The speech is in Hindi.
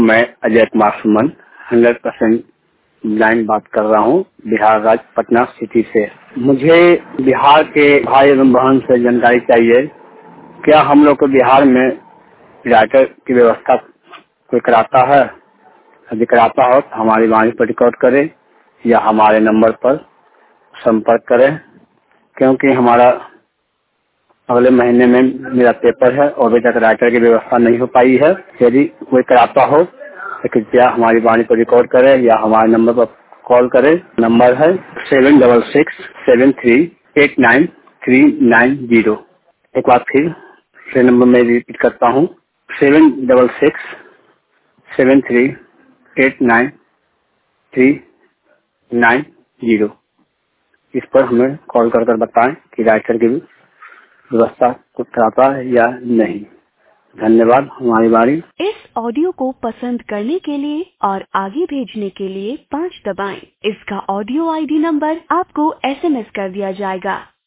मैं अजय कुमार सुमन 100% ब्लाइंड बात कर रहा हूँ, बिहार राज्य पटना सिटी से। मुझे बिहार के भाई एवं बहन से जानकारी चाहिए, क्या हम लोग को बिहार में राइटर की व्यवस्था कोई कराता है? यदि कराता हो तो हमारी वाणी पर रिकॉर्ड करें या हमारे नंबर पर संपर्क करें, क्योंकि हमारा अगले महीने में मेरा पेपर है और अभी तक राइटर की व्यवस्था नहीं हो पाई है। यदि कोई कराता हो तो कृपया हमारी वाणी पर रिकॉर्ड करें या हमारे नंबर पर कॉल करें। नंबर है 7667389390। एक बार फिर नंबर मैं रिपीट करता हूँ, 7667389390। इस पर हमें कॉल कर बताएं कि राइटर की व्यवस्था कुछ कराता है या नहीं। धन्यवाद। हमारी बारी। इस ऑडियो को पसंद करने के लिए और आगे भेजने के लिए 5 दबाएं। इसका ऑडियो आईडी नंबर आपको SMS कर दिया जाएगा।